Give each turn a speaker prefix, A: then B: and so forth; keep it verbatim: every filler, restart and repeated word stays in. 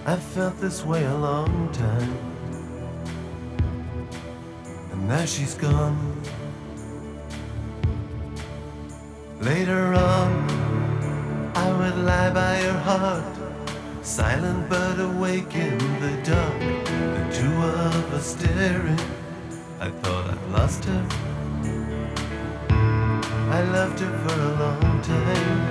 A: I've felt this way a long time, and now she's gone. Later on, I would lie by her heart, silent but awake in the dark. The two of us staring, I thought I'd lost her. I loved her for a long time.